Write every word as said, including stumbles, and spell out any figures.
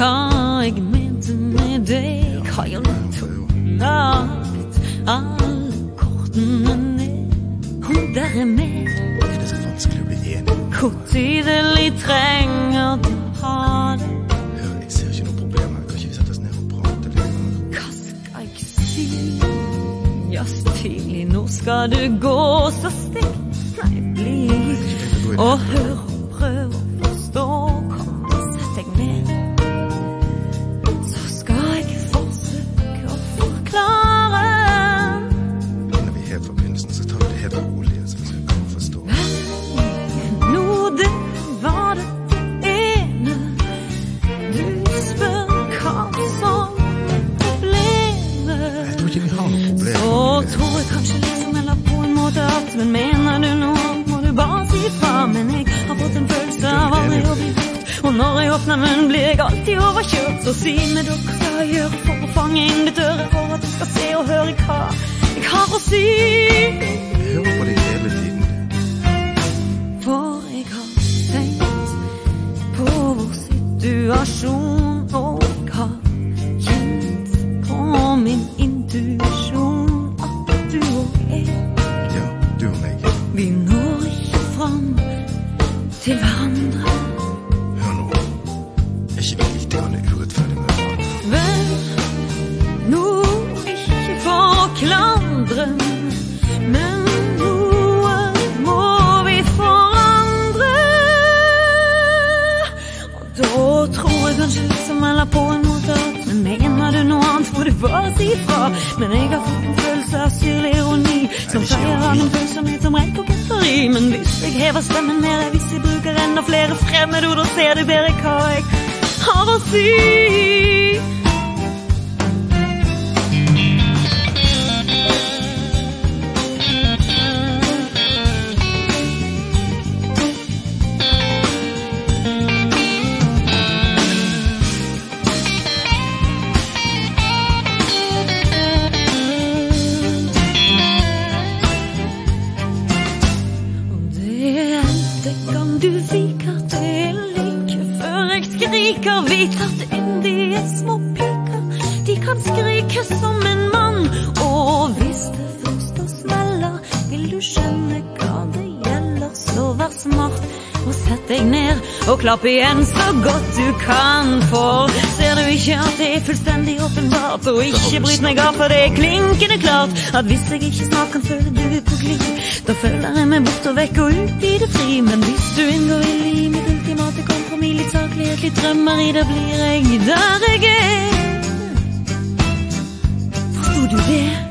hva jeg mente med deg. Har jeg lagt alle kortene ned. Hun der er med. Det er så vanskelig å bli enig. Hvor tydelig trenger du ha det? Hør, jeg ser ikke noe problem her. Kan ikke vi sette oss ned og prate litt? Hva skal jeg si? Ja, stilig, nå skal du gå så stikk. Nei, bli og hør og prøv å forstå. Kom, sett deg ned. Så skal jeg forsøke å forklare. Når vi er helt fra begynnelsen, så tar vi det helt rolig, så vi kan forstå. Nå, det var det ene. Du spør hva som er problemet. Jeg tror ikke vi har noe problem. Så tror jeg kanskje liksom jeg la på en måte at, men mener du noe, må du bare si fra. Men jeg har fått en følelse av aldri å bli hørt, og når jeg åpner munnen blir jeg alltid overkjørt. Så si meg dere hva jeg gjør for å fange inn ditt øre, for at du skal se og høre hva jeg har å si. Jeg hører på deg hele tiden. For jeg har tenkt på vår situasjon, og jeg har kjent på min intuisjon at du og jeg, Ja, du og meg. vi når ikke fram til hverandre. Hør nå. Er ikke vi litt grann urettferdig med hverandre? Vel, nå ikke for å klandre, men noe må vi forandre. Og da tror jeg kanskje liksom jeg la på en måte at, men mener du noe annet må du bare si fra. Men jeg har fått en følelse av syrlig ironi, som pleier av en følsomhet som rett koketteri. Men hvis jeg hever stemmen mer, hvis jeg bruker enda flere fremmedord, da ser du bedre hva jeg har å si. Det kan du vike til like før jeg skriker. Vit at inn de er små piker, de kan skrike som en mann. Og hvis det først da smeller, vil du skjønne hva det gjelder. Så vær smart og sett deg ned og klapp igjen så godt du kan. For ser du ikke at det er fullstendig åpenbart, og ikke bryt meg av, for det er klinkende klart at hvis jeg ikke snart kan føle du er på glid, da føler jeg meg bort og vekk og ut i det fri. Men hvis du inngår i mitt ultimate kompromiss, litt saklighet, litt drømmer i, da blir jeg der jeg er. Forstod du det?